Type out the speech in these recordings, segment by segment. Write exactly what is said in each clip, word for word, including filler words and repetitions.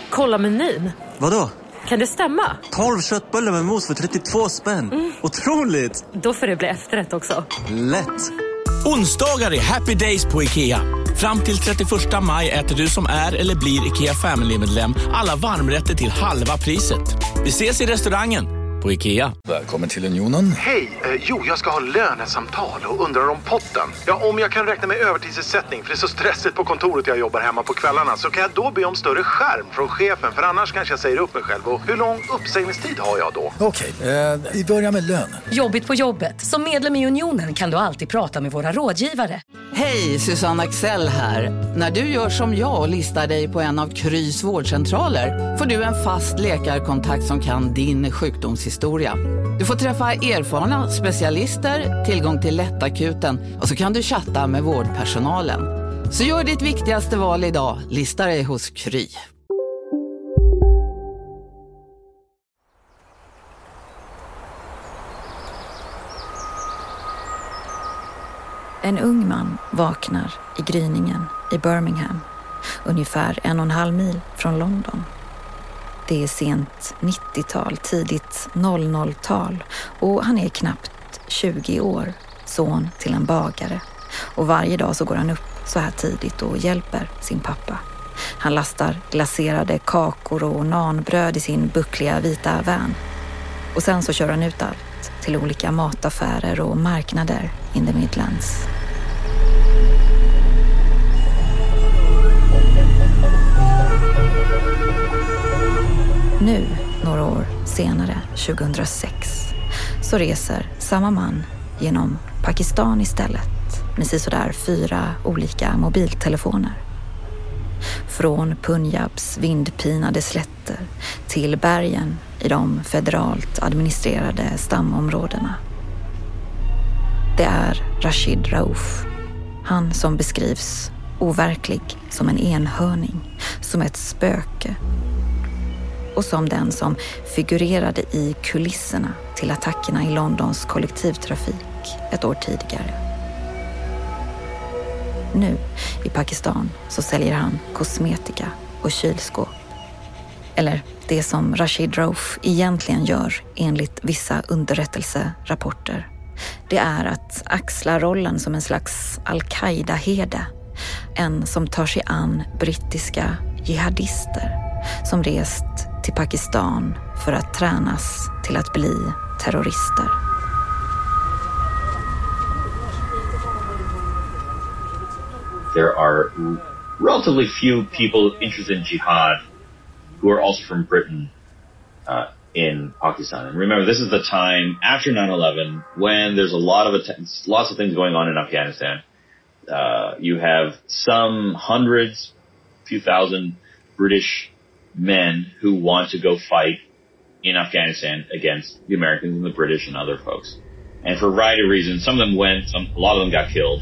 Kolla menyn. Vadå? Kan det stämma? tolv köttbullar med mos för trettiotvå spänn. Mm. Otroligt! Då får det bli efterrätt också. Lätt! Onsdagar är happy days på IKEA. Fram till trettioförsta maj äter du som är eller blir IKEA Family-medlem alla varmrätter till halva priset. Vi ses i restaurangen på IKEA. Välkommen till Unionen. Hej, eh, jo jag ska ha lönesamtal och undrar om potten. Ja, om jag kan räkna med övertidsersättning för det är så stressigt på kontoret jag jobbar hemma på kvällarna, så kan jag då be om större skärm från chefen, för annars kanske jag säger upp mig själv. Och hur lång uppsägningstid har jag då? Okej, eh, vi börjar med lön. Jobbigt på jobbet. Som medlem i Unionen kan du alltid prata med våra rådgivare. Hej, Susanne Axel här. När du gör som jag och listar dig på en av Krys vårdcentraler får du en fast läkarkontakt som kan din sjukdomshistoria. Du får träffa erfarna specialister, tillgång till lättakuten och så kan du chatta med vårdpersonalen. Så gör ditt viktigaste val idag, lista dig hos Kry. En ung man vaknar i gryningen i Birmingham, ungefär en och en halv mil från London. Det är sent nittiotal, tidigt noll noll-tal och han är knappt tjugo år, son till en bagare. Och varje dag så går han upp så här tidigt och hjälper sin pappa. Han lastar glaserade kakor och nanbröd i sin buckliga vita van. Och sen så kör han ut allt till olika mataffärer och marknader in the Midlands. Nu, några år senare, tjugohundrasex, så reser samma man genom Pakistan istället med sådär fyra olika mobiltelefoner. Från Punjabs vindpinade slätter till bergen i de federalt administrerade stamområdena. Det är Rashid Rauf, han som beskrivs overklig som en enhörning, som ett spöke och som den som figurerade i kulisserna till attackerna i Londons kollektivtrafik ett år tidigare. Nu i Pakistan så säljer han kosmetika och kylskåp. Eller det som Rashid Rauf egentligen gör enligt vissa underrättelserapporter. Det är att axla rollen som en slags al-Qaida-herde. En som tar sig an brittiska jihadister som rest till Pakistan för att tränas till att bli terrorister. There are relatively few people interested in jihad who are also from Britain uh, in Pakistan. And remember, this is the time after nine eleven when there's a lot of att- lots of things going on in Afghanistan. Uh, you have some hundreds, few thousand British men who want to go fight in Afghanistan against the Americans and the British and other folks. And for a variety of reasons, some of them went, some, a lot of them got killed.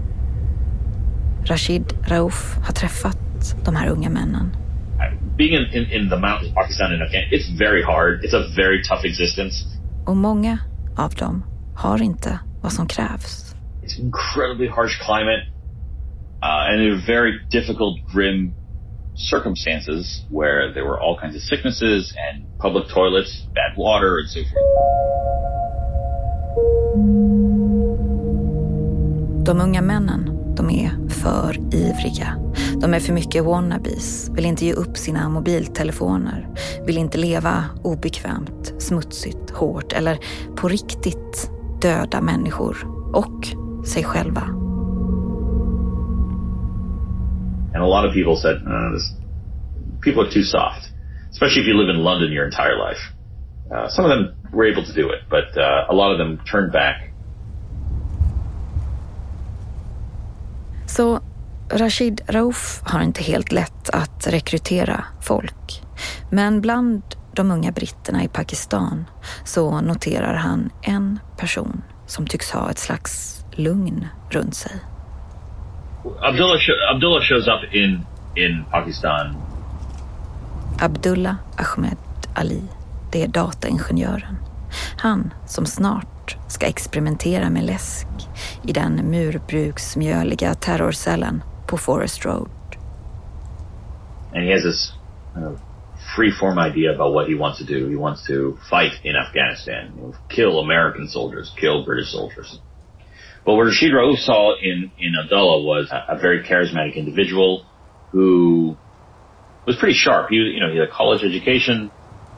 Rashid Rauf har träffat de här unga männen. Being in, in, in the mountains of Pakistan and Afghanistan, it's very hard. It's a very tough existence. Och många av dem har inte vad som krävs. It's incredibly harsh climate. Uh, and there were very difficult, grim circumstances where there were all kinds of sicknesses and public toilets, bad water and so forth. De unga männen, de är för ivriga. De är för mycket wannabes, vill inte ge upp sina mobiltelefoner, vill inte leva obekvämt, smutsigt, hårt eller på riktigt döda människor och sig själva. And a lot of people said, uh, this, people are too soft, especially if you live in London your entire life. Uh, some of them were able to do it, but uh, a lot of them turned back. Så Rashid Rauf har inte helt lätt att rekrytera folk. Men bland de unga britterna i Pakistan så noterar han en person som tycks ha ett slags lugn runt sig. Abdullah, sh- Abdullah shows up in, in Pakistan. Abdullah Ahmed Ali, det är dataingenjören. Han som snart ska experimentera med läsk i den murbruksmjöliga terrorcellen på Forest Road. And he has this uh, free-form idea about what he wants to do. He wants to fight in Afghanistan, you know, kill American soldiers, kill British soldiers. But what Rashid Rauf saw in, in Abdullah was a, a very charismatic individual who was pretty sharp. He, you know, he had a college education.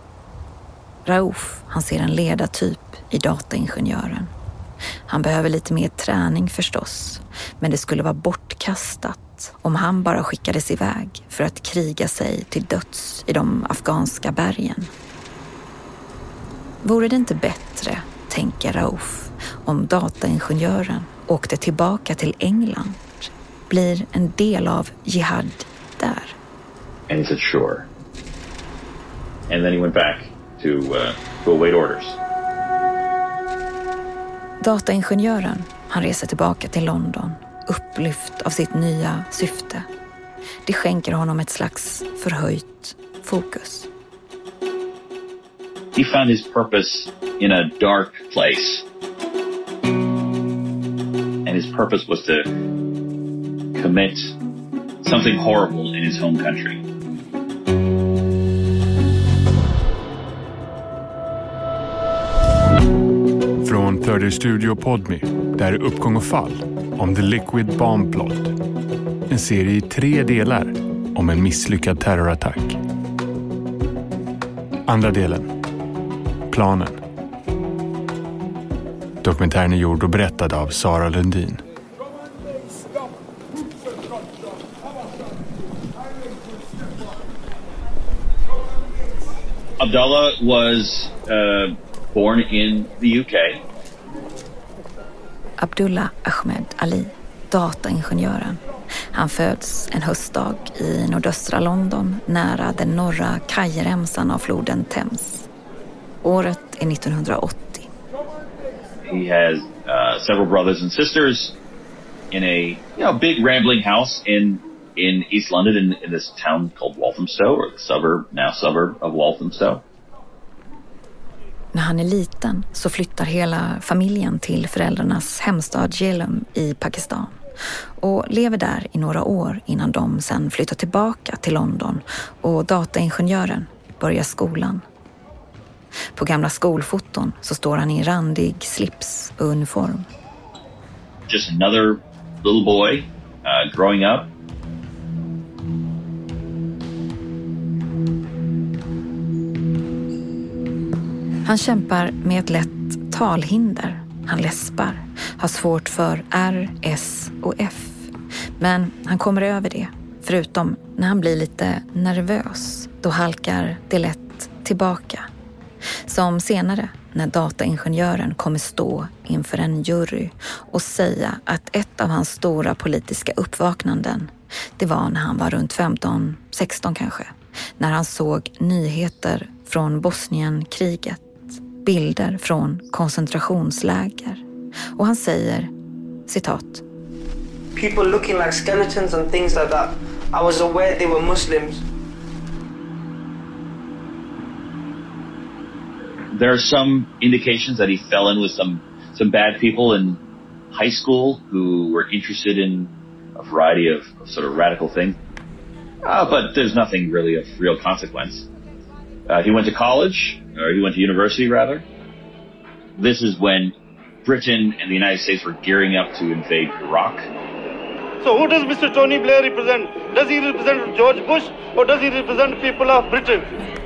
Rauf, han ser en ledartyp i dataingenjören. Han behöver lite mer träning förstås, men det skulle vara bortkastat om han bara skickades iväg för att kriga sig till döds i de afghanska bergen. Vore det inte bättre, tänker Rauf, om dataingenjören åkte tillbaka till England, blir en del av jihad där? And he said, sure. And then he went back to, uh, to await orders. Dataingenjören, han reser tillbaka till London, upplyft av sitt nya syfte. Det skänker honom ett slags förhöjt fokus. He found his purpose in a dark place. And his purpose was to commit something horrible in his home country. Från Third Ear Studio Podme, där är Uppgång och fall om The Liquid Bomb Plot. En serie i tre delar om en misslyckad terrorattack. Andra delen, Planen. Dokumentären är gjord och berättad av Sara Lundin. Abdullah was uh, born in the U K. Abdullah Ahmed Ali, dataingenjören. Han föds en höstdag i nordöstra London nära den norra kajremsan av floden Thames. Året är nittonhundraåttio. He has uh, several brothers and sisters in a you know, big rambling house in in East London in, in this town called Walthamstow, or the suburb, now suburb of Walthamstow. När han är liten så flyttar hela familjen till föräldrarnas hemstad Jhelum i Pakistan och lever där i några år innan de sen flyttar tillbaka till London och dataingenjören börjar skolan. På gamla skolfoton så står han i randig slips och uniform. Just another little boy uh, growing up. Han kämpar med ett lätt talhinder. Han läspar, har svårt för R, S och F. Men han kommer över det, förutom när han blir lite nervös. Då halkar det lätt tillbaka. Som senare när dataingenjören kommer stå inför en jury och säga att ett av hans stora politiska uppvaknanden, det var när han var runt femton sexton kanske. När han såg nyheter från Bosnienkriget, bilder från koncentrationsläger. Och han säger, citat: People looking like skeletons and things like that. I was aware they were Muslims. There are some indications that he fell in with some some bad people in high school who were interested in a variety of, of sort of radical things. Uh, but there's nothing really of real consequence. Uh, he went to college, or he went to university rather. This is when Britain and the United States were gearing up to invade Iraq. So who does Mister Tony Blair represent? Does he represent George Bush or does he represent people of Britain?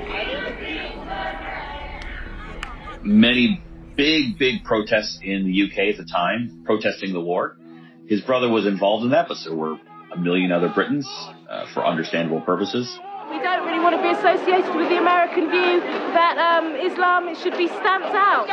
Many big, big protests in the U K at the time, protesting the war. His brother was involved in that, but so were a million other Britons, uh, for understandable purposes. We don't really want to be associated with the American view that um, Islam should be stamped out.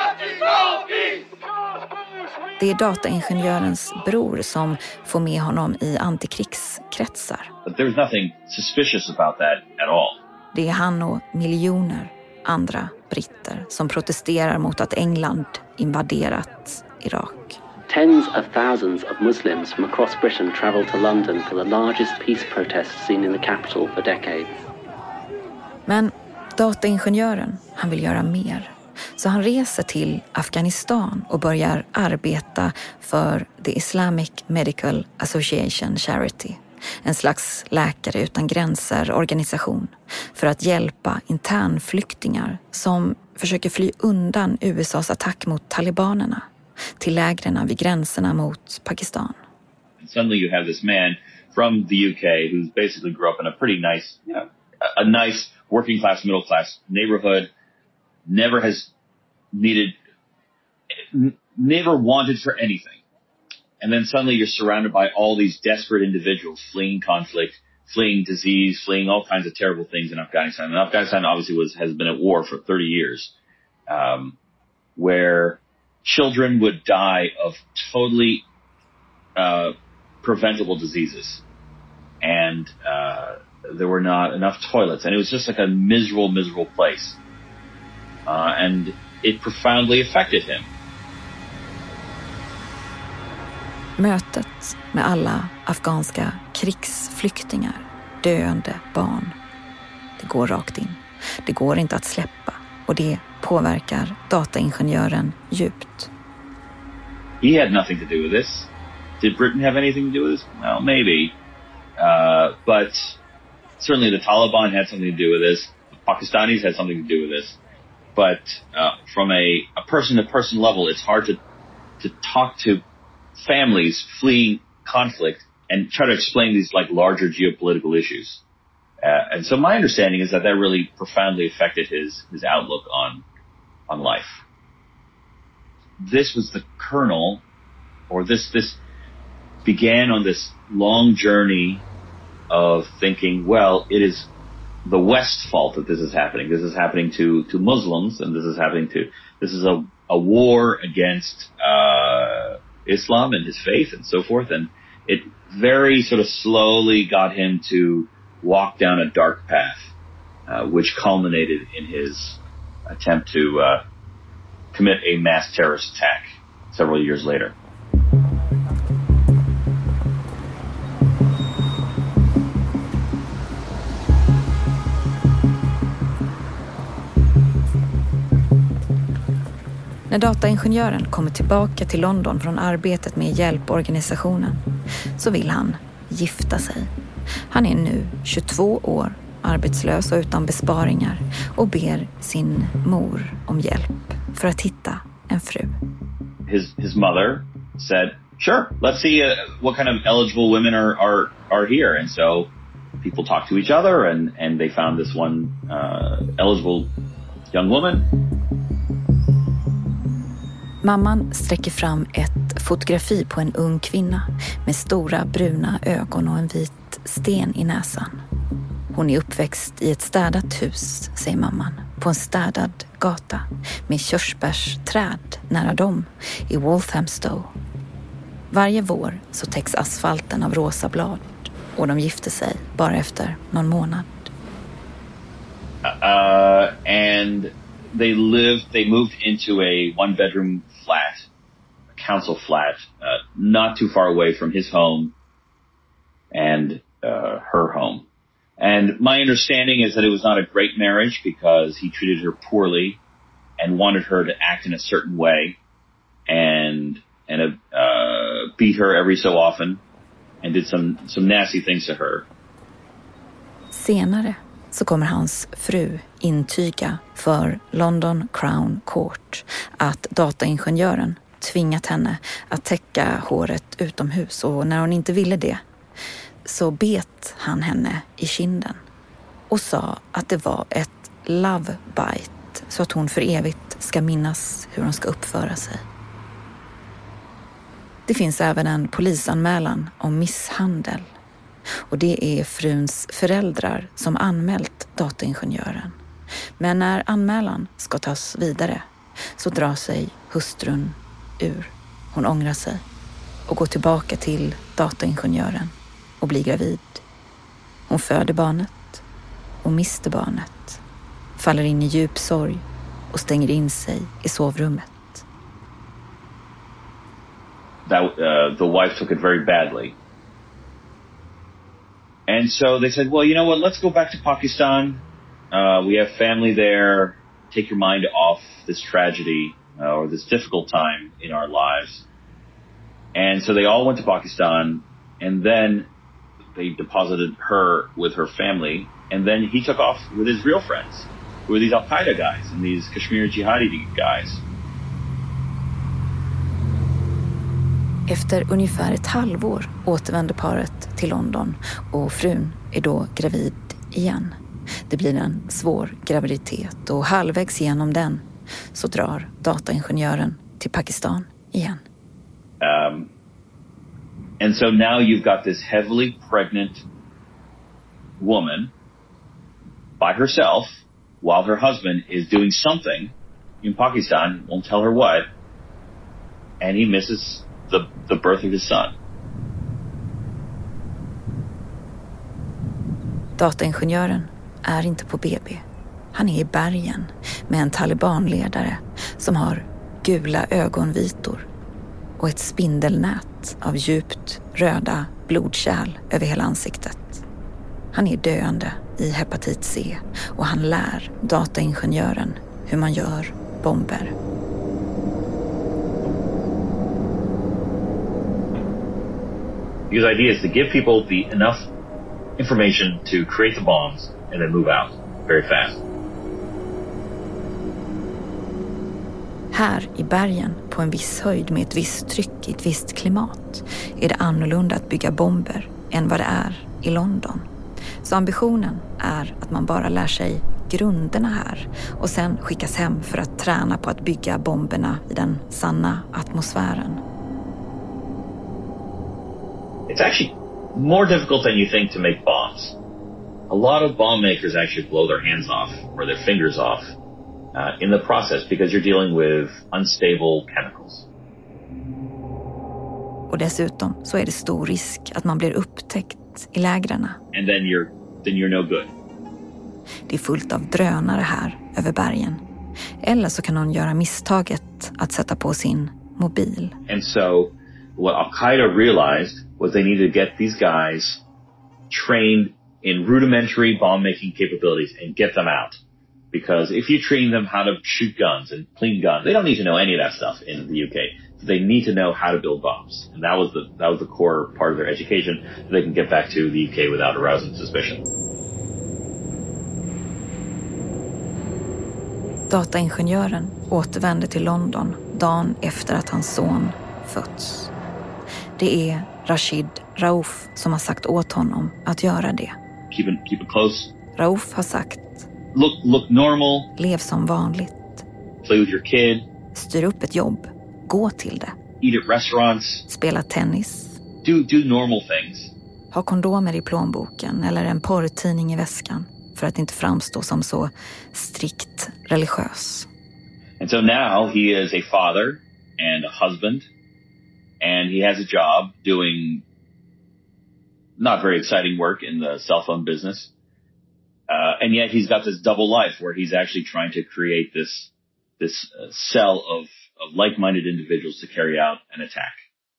Det är dataingenjörens bror som får med honom i antikrigskretsar. But there's nothing suspicious about that at all. Det är han och miljoner andra britter som protesterar mot att England invaderat Irak. Tens of thousands of Muslims from across Britain travelled to London for the largest peace protest seen in the capital for decades. Men dataingenjören, han vill göra mer. Så han reser till Afghanistan och börjar arbeta för The Islamic Medical Association Charity, en slags läkare utan gränser-organisation för att hjälpa internflyktingar som försöker fly undan U S A:s attack mot talibanerna till lägren vid gränserna mot Pakistan. And suddenly you have this man from the U K who's basically grew up in a pretty nice, you know, a, a nice working class, middle class neighborhood, never has needed, n- never wanted for anything. And then suddenly you're surrounded by all these desperate individuals fleeing conflict, fleeing disease, fleeing all kinds of terrible things in Afghanistan. And Afghanistan obviously was, has been at war for thirty years, um, where children would die of totally, uh, preventable diseases. And, uh, there were not enough toilets. And it was just like a miserable, miserable place. Uh, and it profoundly affected him. Mötet med alla afghanska krigsflyktingar, döende barn. Det går rakt in. Det går inte att släppa och det påverkar dataingenjören djupt. He had nothing to do with this. Did Britain have anything to do with this? Well, maybe. Uh, but certainly the Taliban had something to do with this. The Pakistanis had something to do with this. But uh, from a, a person-to-person level, it's hard to to talk to families fleeing conflict and try to explain these like larger geopolitical issues. Uh, and so my understanding is that that really profoundly affected his, his outlook on, on life. This was the kernel, or this, this began on this long journey of thinking, well, it is the West's fault that this is happening. This is happening to, to Muslims, and this is happening to, this is a, a war against, uh, Islam and his faith and so forth. And it very sort of slowly got him to walk down a dark path, uh, which culminated in his attempt to uh, commit a mass terrorist attack several years later. När dataingenjören kommer tillbaka till London från arbetet med hjälporganisationen så vill han gifta sig. Han är nu tjugotvå år, arbetslös och utan besparingar och ber sin mor om hjälp för att hitta en fru. His his mother said, "Sure, let's see uh, what kind of eligible women are are are here." And so people talked to each other and and they found this one uh, eligible young woman. Mamman sträcker fram ett fotografi på en ung kvinna med stora bruna ögon och en vit sten i näsan. Hon är uppväxt i ett städat hus, säger mamman, på en städad gata med körsbärsträd nära dem i Walthamstow. Varje vår så täcks asfalten av rosa blad och de gifter sig bara efter någon månad. Uh, and they lived, they moved into a one bedroom flat, a council flat, uh, not too far away from his home and uh, her home. And my understanding is that it was not a great marriage because he treated her poorly and wanted her to act in a certain way and and uh, beat her every so often and did some, some nasty things to her. Senare så kommer hans fru intyga för London Crown Court att dataingenjören tvingat henne att täcka håret utomhus, och när hon inte ville det så bet han henne i kinden och sa att det var ett love bite så att hon för evigt ska minnas hur hon ska uppföra sig. Det finns även en polisanmälan om misshandel. Och det är fruns föräldrar som anmält dataingenjören. Men när anmälan ska tas vidare så drar sig hustrun ur. Hon ångrar sig och går tillbaka till dataingenjören och blir gravid. Hon föder barnet och mister barnet. Faller in i djup sorg och stänger in sig i sovrummet. That uh, the wife took it very badly. And so they said, well, you know what, let's go back to Pakistan. Uh, we have family there. Take your mind off this tragedy uh, or this difficult time in our lives. And so they all went to Pakistan. And then they deposited her with her family, and then he took off with his real friends, who were these Al-Qaeda guys and these Kashmir jihadi guys. Efter ungefär ett halvår återvänder paret till London och frun är då gravid igen. Det blir en svår graviditet och halvvägs igenom den så drar dataingenjören till Pakistan igen. Um, and so now you've got this heavily pregnant woman by herself while her husband is doing something in Pakistan, won't tell her what, and he misses the, the birth of his son. Dataingenjören är inte på B B. Han är i bergen med en talibanledare som har gula ögonvitor och ett spindelnät av djupt röda blodkärl över hela ansiktet. Han är döende i hepatit C och han lär dataingenjören hur man gör bomber. His idea is to give people the enough information to create the bombs and then move out very fast. Här i bergen, på en viss höjd med ett visst tryck i ett visst klimat, är det annorlunda att bygga bomber än vad det är i London. Så ambitionen är att man bara lär sig grunderna här och sen skickas hem för att träna på att bygga bomberna i den sanna atmosfären. It's actually more difficult than you think to make bombs. A lot of bomb makers actually blow their hands off or their fingers off uh, in the process because you're dealing with unstable chemicals. Och dessutom så är det stor risk att man blir upptäckt i lägren. And then you're then you're no good. Det är fullt av drönare här över bergen. Eller så kan någon göra misstaget att sätta på sin mobil. And so what Al-Qaeda realized was they needed to get these guys trained in rudimentary bomb-making capabilities and get them out. Because if you train them how to shoot guns and clean guns, they don't need to know any of that stuff in the U K. So they need to know how to build bombs. And that was the that was the core part of their education, so they can get back to the U K without arousing suspicion. Dataingenjören återvänder till London dagen efter att hans son fötts. Det är Rashid Rauf som har sagt åt honom att göra det. Keep it, keep it close. Rauf har sagt: Look, look normal. Lev som vanligt. Play with your kid. Styr upp ett jobb. Gå till det. Eat at restaurants. Spela tennis. Do, do normal things. Ha kondomer i plånboken eller en porrtidning i väskan för att inte framstå som så strikt religiös. And so now he is a father and a husband. And he has a job doing not very exciting work in the cell phone business. Uh, and yet he's got this double life where he's actually trying to create this this uh, cell of, of like-minded individuals to carry out an attack.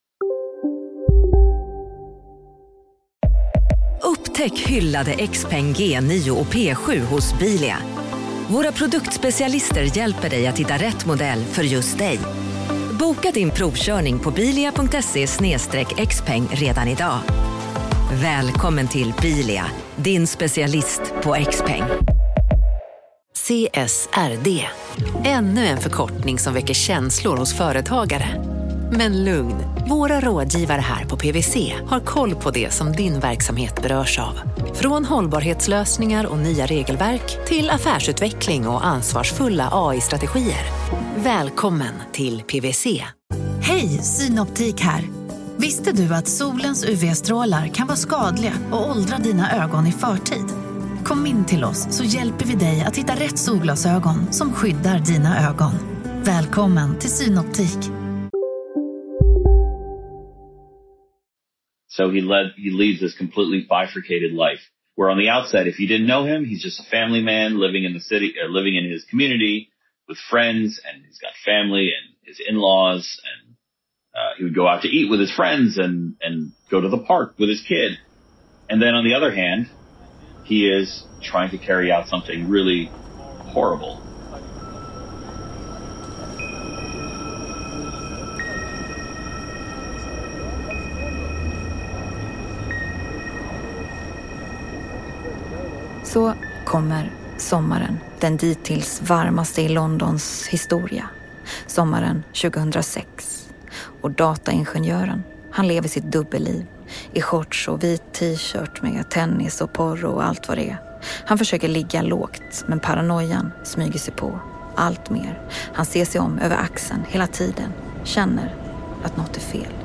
Upptäck hyllade Xpeng G nio och P sju hos Bilia. Våra produktspecialister hjälper dig att hitta rätt modell för just dig. Boka din provkörning på bilia punkt se slash xpeng redan idag. Välkommen till Bilia, din specialist på Xpeng. C S R D. Ännu en förkortning som väcker känslor hos företagare. Men lugn, våra rådgivare här på P W C har koll på det som din verksamhet berörs av. Från hållbarhetslösningar och nya regelverk till affärsutveckling och ansvarsfulla A I-strategier. Välkommen till P W C. Hej, Synoptik här. Visste du att solens U V-strålar kan vara skadliga och åldra dina ögon i förtid? Kom in till oss så hjälper vi dig att hitta rätt solglasögon som skyddar dina ögon. Välkommen till Synoptik. So he led, he leads this completely bifurcated life, where on the outside, if you didn't know him, he's just a family man living in the city, uh, living in his community with friends, and he's got family and his in-laws, and uh, he would go out to eat with his friends and, and go to the park with his kid. And then on the other hand, he is trying to carry out something really horrible. Så kommer sommaren, den dittills varmaste i Londons historia. Sommaren tjugohundrasex. Och dataingenjören, han lever sitt dubbelliv. I shorts och vit t-shirt med tennis och porr och allt vad det är. Han försöker ligga lågt, men paranoian smyger sig på allt mer. Han ser sig om över axeln hela tiden, känner att något är fel.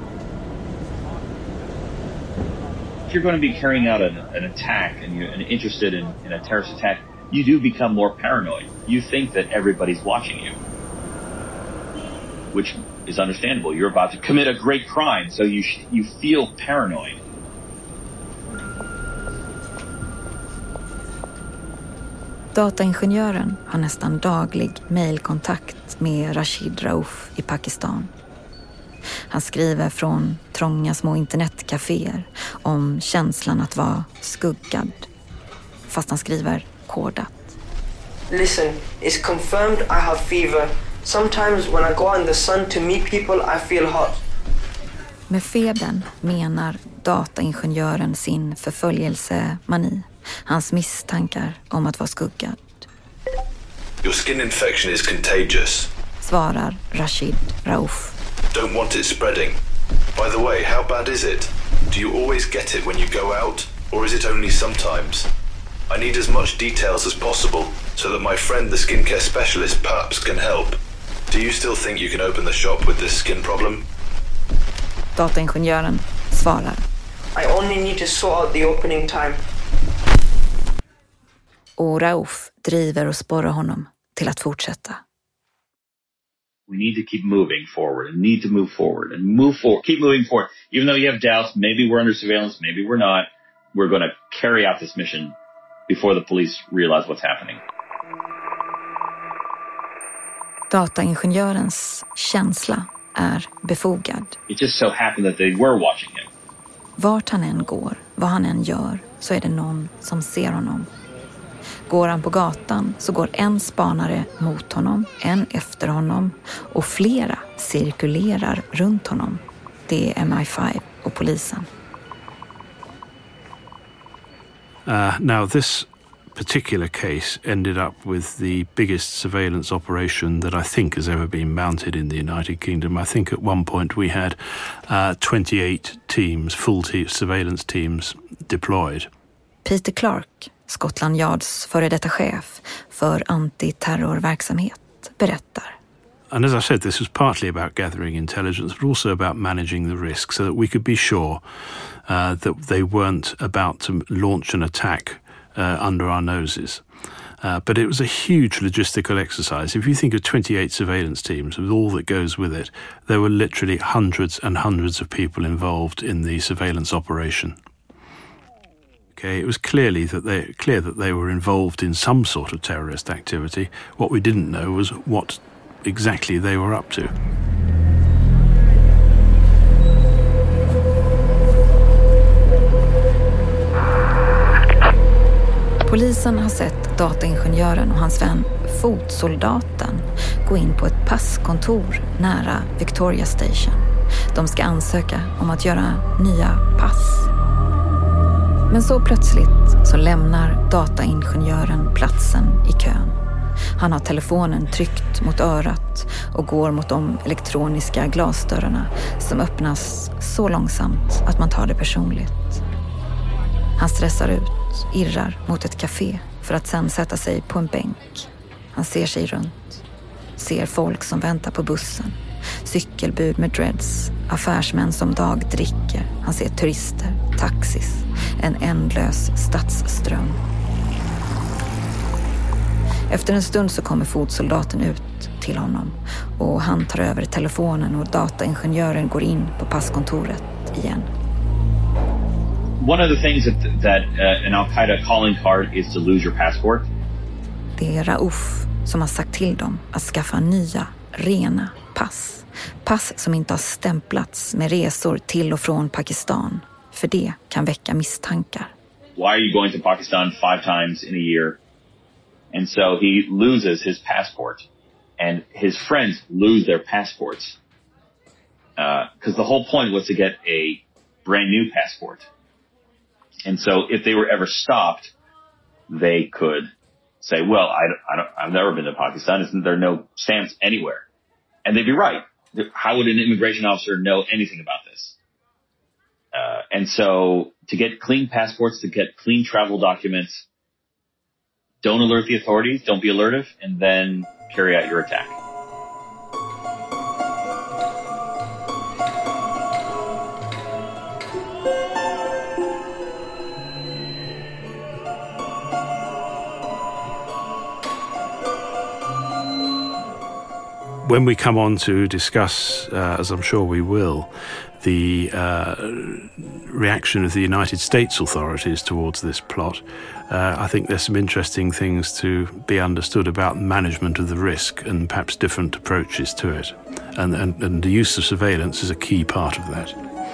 If you're going to be carrying out an, an attack and you're and interested in, in a terrorist attack, you do become more paranoid. You think that everybody's watching you, which is understandable. You're about to commit a great crime, so you sh- you feel paranoid. Dataingenjören har nästan daglig mejlkontakt med Rashid Rauf i Pakistan. Han skriver från trånga små internetcaféer om känslan att vara skuggad. Fast han skriver kodat. Listen, it's confirmed I have fever. Sometimes when I go in the sun to meet people, I feel hot. Med febern menar dataingenjören sin förföljelsemani. Hans misstankar om att vara skuggad. Your skin infection is contagious, svarar Rashid Rauf. Don't want it spreading. By the way, how bad is it? Do you always get it when you go out, or is it only sometimes? I need as much details as possible so that my friend, the skincare specialist, perhaps can help. Do you still think you can open the shop with this skin problem? Dataingenjören svarar. I only need to sort out the opening time. Och Rauf driver och sporrar honom till att fortsätta. We need to keep moving forward and need to move forward and move forward. Keep moving forward. Even though you have doubts, maybe we're under surveillance, maybe we're not. We're going to carry out this mission before the police realize what's happening. Dataingenjörens känsla är befogad. It just so happened that they were watching him. Vart han än går, vad han än gör, så är det någon som ser honom. Går han på gatan så går en spanare mot honom, en efter honom och flera cirkulerar runt honom. Det är M I five och polisen. Uh, now this particular case ended up with the biggest surveillance operation that I think has ever been mounted in the United Kingdom. I think at one point we had uh, twenty-eight teams, full te- surveillance teams deployed. Peter Clark, Scotland Yards före detta chef för antiterrorverksamhet, berättar. And as I said, this was partly about gathering intelligence, but also about managing the risk so that we could be sure uh, that they weren't about to launch an attack uh, under our noses. Uh, but it was a huge logistical exercise. If you think of twenty-eight surveillance teams with all that goes with it, there were literally hundreds and hundreds of people involved in the surveillance operation. Okay, it was clearly that they clear that they were involved in some sort of terrorist activity. What we didn't know was what exactly they were up to. Polisen har sett dataingenjören och hans vän fotsoldaten gå in på ett passkontor nära Victoria Station. De ska ansöka om att göra nya pass. Men så plötsligt så lämnar dataingenjören platsen i kön. Han har telefonen tryckt mot örat och går mot de elektroniska glasdörrarna som öppnas så långsamt att man tar det personligt. Han stressar ut, irrar mot ett café för att sen sätta sig på en bänk. Han ser sig runt, ser folk som väntar på bussen, cykelbud med dreads, affärsmän som dagdricker. Han ser turister, taxis, en ändlös stadsström. Efter en stund så kommer fotsoldaten ut till honom och han tar över telefonen och dataingenjören går in på passkontoret igen. One of the things that, that uh, an Al-Qaeda calling card is to lose your passport. Det är Rauf som har sagt till dem att skaffa nya, rena pass. Pass som inte har stämplats med resor till och från Pakistan. För det kan väcka misstankar. Why are you going to Pakistan five times in a year? And so he loses his passport. And his friends lose their passports. Because uh, the whole point was to get a brand new passport. And so if they were ever stopped, they could say, well, I, I don't, I've never been to Pakistan. Isn't there no stamps anywhere? And they'd be right. How would an immigration officer know anything about this? Uh, and so to get clean passports, to get clean travel documents, don't alert the authorities, don't be alertive, and then carry out your attack. When we come on to discuss, uh, as I'm sure we will, the uh, reaction of the United States authorities towards this plot, uh, I think there's some interesting things to be understood about management of the risk and perhaps different approaches to it. And, and, and the use of surveillance is a key part of that.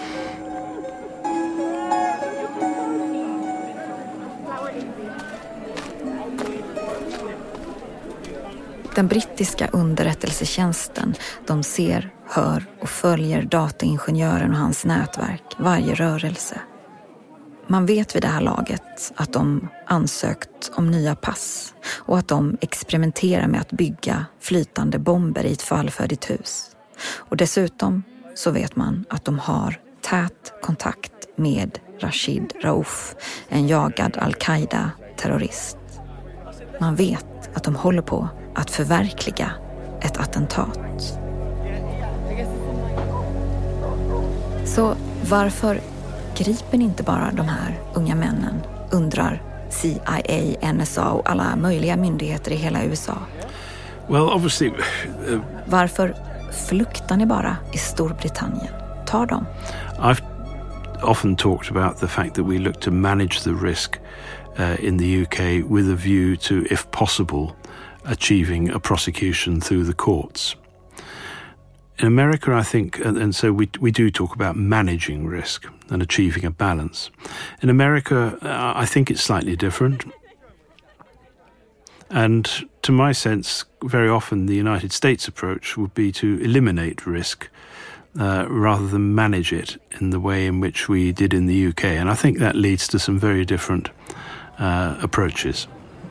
Den brittiska underrättelsetjänsten, de ser, hör och följer dataingenjören och hans nätverk varje rörelse. Man vet vid det här laget att de ansökt om nya pass och att de experimenterar med att bygga flytande bomber i ett fallfärdigt hus. Och dessutom så vet man att de har tät kontakt med Rashid Rauf, en jagad al-Qaida-terrorist. Man vet att de håller på att förverkliga ett attentat. Så varför griper ni inte bara de här unga männen, undrar C I A, N S A och alla möjliga myndigheter i hela U S A? Well, obviously, uh, varför fluktar ni bara i Storbritannien? Ta dem. I've often talked about the fact that we look to manage the risk uh, in the U K with a view to, if possible, achieving a prosecution through the courts. In America, I think, and, and so we we do talk about managing risk and achieving a balance. In America, uh, I think it's slightly different. And to my sense, very often the United States approach would be to eliminate risk uh, rather than manage it in the way in which we did in the U K. And I think that leads to some very different uh, approaches.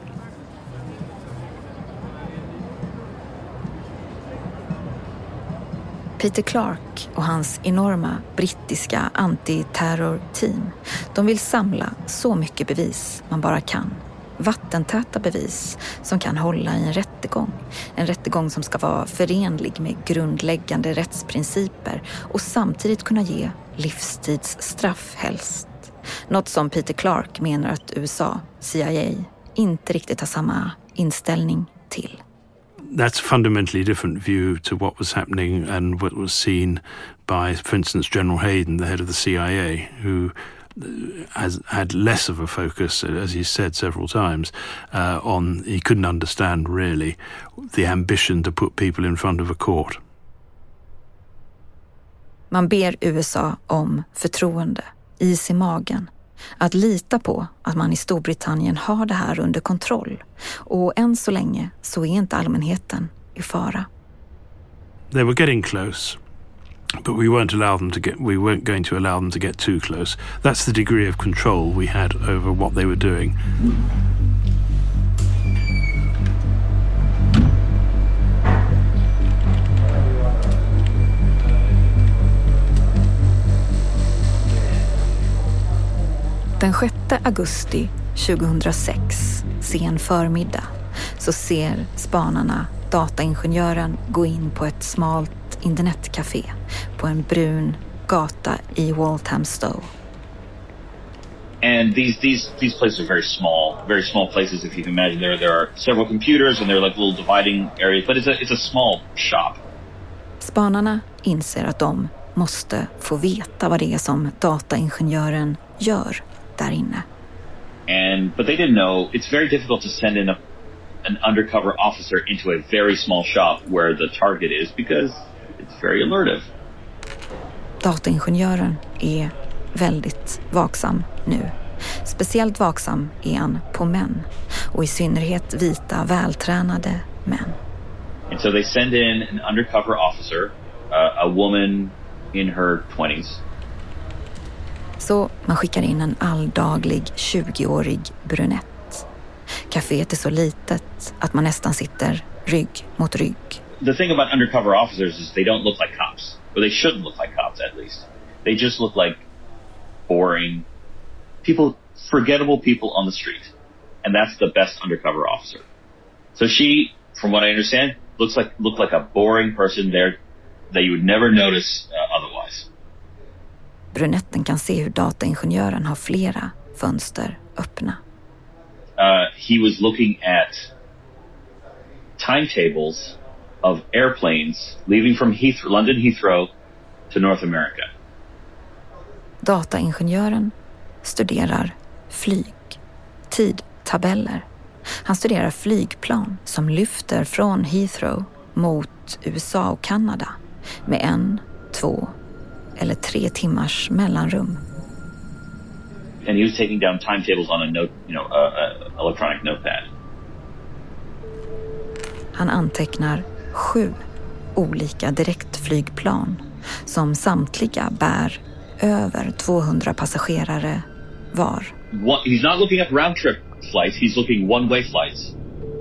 Peter Clark och hans enorma brittiska antiterrorteam, de vill samla så mycket bevis man bara kan. Vattentäta bevis som kan hålla i en rättegång. En rättegång som ska vara förenlig med grundläggande rättsprinciper och samtidigt kunna ge livstidsstraff helst. Något som Peter Clark menar att U S A, C I A, inte riktigt har samma inställning till. That's a fundamentally different view to what was happening and what was seen by, for instance, General Hayden, the head of the C I A, who has had less of a focus, as he said several times, uh, on, he couldn't understand really the ambition to put people in front of a court. Man ber U S A om förtroende, is i magen, att lita på att man i Storbritannien har det här under kontroll. Och än så länge så är inte allmänheten i fara. They were getting close, but we weren't allow them to get we weren't going to allow them to get too close. That's the degree of control we had over what they were doing. Den sjätte augusti tjugohundrasex, sen förmiddag, så ser spanarna dataingenjören gå in på ett smalt internetcafé på en brun gata i Walthamstow. And these these these places are very small, very small places. If you can imagine, there there are several computers and they're like little dividing areas, but it's a it's a small shop. Spanarna inser att de måste få veta vad det är som dataingenjören gör där inne. And but they didn't know. It's very difficult to send in a, an undercover officer into a very small shop where the target is because it's very alertive. Dataingenjören är väldigt vaksam nu. Speciellt vaksam är han på män, och i synnerhet vita, vältränade män. And so they send in an undercover officer, uh, a woman in her twenties. Så man skickar in en alldaglig tjugoårig brunett. Caféet är så litet att man nästan sitter rygg mot rygg. The thing about undercover officers is they don't look like cops. Or they shouldn't look like cops, at least. They just look like boring people, forgettable people on the street. And that's the best undercover officer. So she, from what I understand, looks like looked like a boring person there that you would never notice uh, otherwise. Brunetten kan se hur dataingenjören har flera fönster öppna. Uh, he was looking at timetables of airplanes leaving from Heathrow, London Heathrow to North America. Dataingenjören studerar flyg, tidtabeller. Han studerar flygplan som lyfter från Heathrow mot U S A och Kanada med en, två eller tre timmars mellanrum. And he was taking down timetables on a note, you know, a, a electronic notepad. Han antecknar sju olika direktflygplan som samtliga bär över tvåhundra passagerare var. What, he's not looking up round trip flights, he's looking one way flights.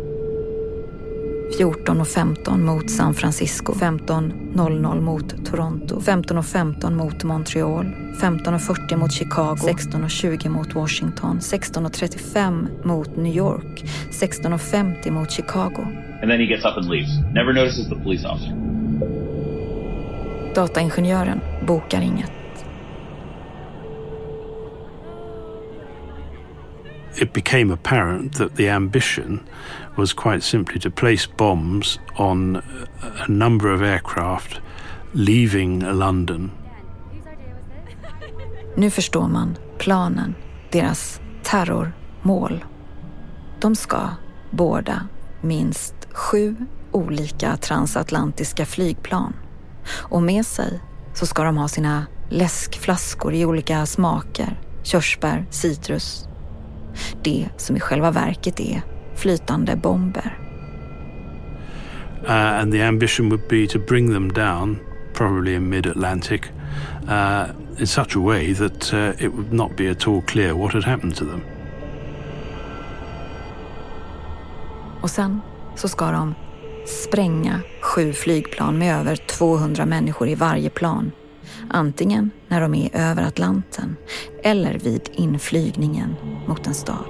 fjorton och femton mot San Francisco, femton noll noll mot Toronto, femton och femton mot Montreal, femton och fyrtio mot Chicago, sexton och tjugo mot Washington, sexton och trettiofem mot New York, sexton och femtio mot Chicago. And then he gets up and leaves. Never notices the police officer. Dataingenjören bokar inget. It became apparent that the ambition was quite simply to place bombs on a number of aircraft leaving London. Nu förstår man planen, deras terrormål. De ska båda minst sju olika transatlantiska flygplan. Och med sig så ska de ha sina läskflaskor i olika smaker, körsbär, citrus. Det som i själva verket är flytande bomber. Uh, and the ambition would be to bring them down, probably in mid-Atlantic, uh, in such a way that uh, it would not be at all clear what had happened to them. Och sen så ska de spränga sju flygplan med över tvåhundra människor i varje plan. Antingen när de är över Atlanten eller vid inflygningen mot en stad.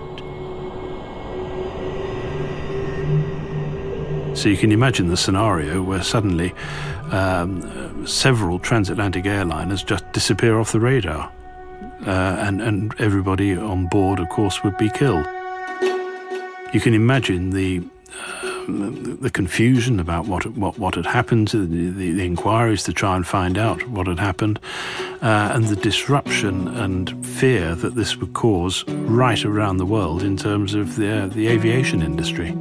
So you can imagine the scenario where suddenly um, several transatlantic airliners just disappear off the radar. Uh, and, and everybody on board, of course, would be killed. You can imagine the um, the confusion about what what what had happened, the, the, the inquiries to try and find out what had happened, uh, and the disruption and fear that this would cause right around the world in terms of the uh, the aviation industry.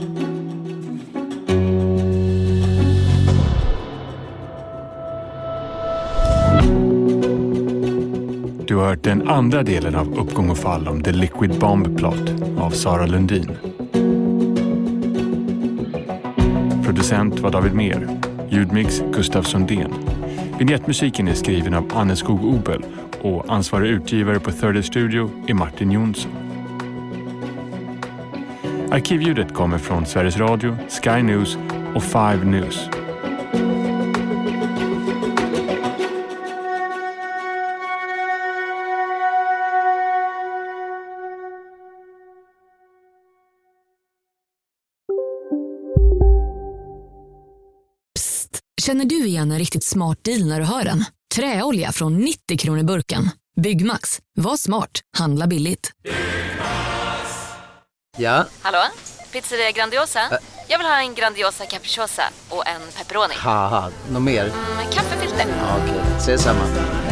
Du har hört den andra delen av Uppgång och fall om The Liquid Bomb Plot av Sara Lundin. Producent var David Mer. Ljudmix Gustav Sundén. Vignettmusiken är skriven av Anne Skog-Obel och ansvarig utgivare på Third Studio är Martin Jonsson. Arkivljudet kommer från Sveriges Radio, Sky News och Five News. Känner du igen en riktigt smart deal när du hör den? Träolja från nittio kronor burken. Byggmax. Var smart. Handla billigt. Ja? Hallå? Pizzeria Grandiosa? Ä Jag vill ha en Grandiosa capriciosa och en pepperoni. Haha, något mer? Mm, kaffefilter. Ja, okej, okay. Ses samma.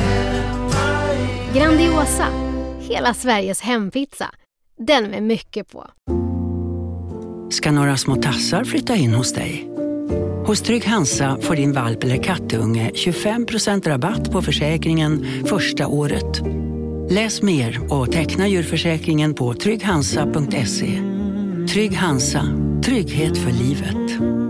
Grandiosa. Hela Sveriges hempizza. Den med mycket på. Ska några små tassar flytta in hos dig? Hos Trygg Hansa får din valp eller kattunge tjugofem procent rabatt på försäkringen första året. Läs mer och teckna djurförsäkringen på trygg hansa punkt se. Trygg Hansa, trygghet för livet.